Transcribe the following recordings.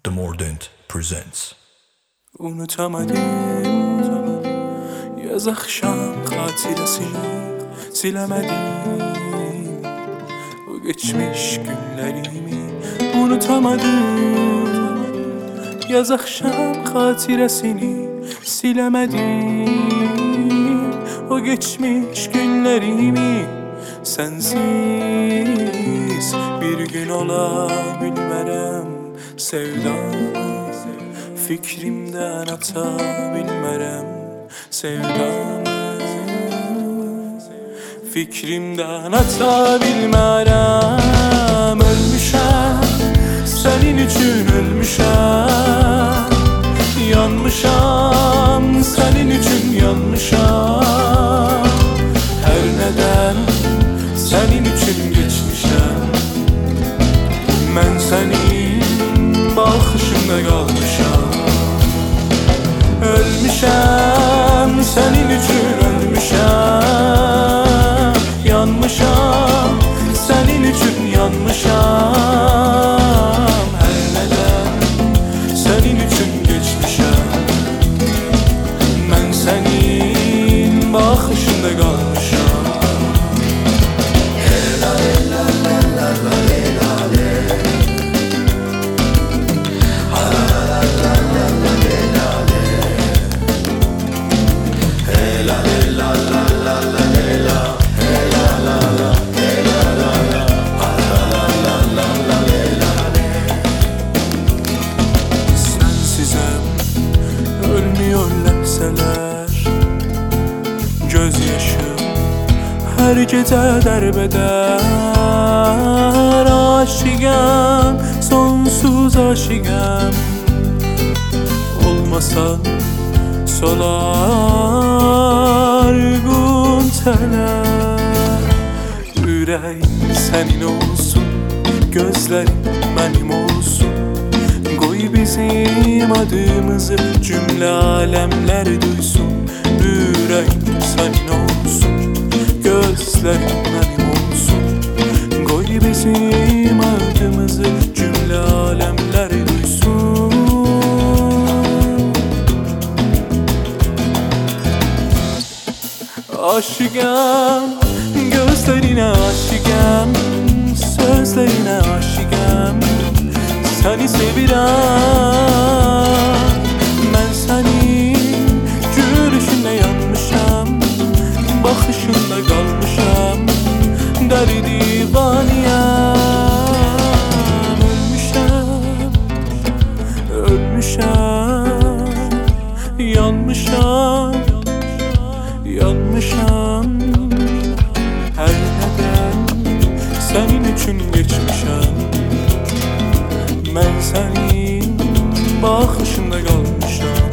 The Mordant presents. Unutamadım yaz akşam hatirasını, silemedim o geçmiş günlerimi. Unutamadım yaz akşam hatirasını, silemedim o geçmiş günlerimi. Sensiz bir gün ola bilmərəm sevdamı, fikrimdən ata bilmərəm sevdamı, fikrimdən ata bilmərəm. Ölmüşəm, sənin üçün ölmüşəm, yanmışam, sənin üçün yanmışam. Hər nədən sənin üçün geçmişəm, mən sənin baxışında qalmışam. Ölmüşəm, sənin üçün ölmüşəm, yanmışam, sənin üçün yanmışam. Hər nədən sənin üçün geçmişəm, mən sənin baxışında qalmışam. Sensizem ölmüyor ləpsələr, gözyaşım hər gecə dərbədər. Aşiqəm, sonsuz aşiqəm, olmasa solar qüntələr. Ürəyim sənin olsun, gözlərim mənim olsun, qoy bizim adımızı cümlə aləmlər duysun. Ürəyim sənin olsun, gözlərim mənim olsun, qoy bizim adımızı cümlə aləmlər duysun. Aşıqəm, gözlərinə aşıqəm, sözlərinə aşıqəm, səni sevirəm. Mən sənin gülüşündə yanmışam, baxışında qalmışam, dəli divaniyəm. Ölmüşəm, ölmüşəm, yanmışam, yanmışam. Hər nədən sənin üçün geçmişəm, mən sənin baxışında qalmışam.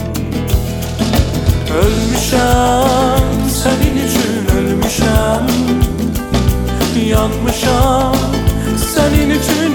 Ölmüşəm, sənin üçün ölmüşəm, yanmışam, sənin üçün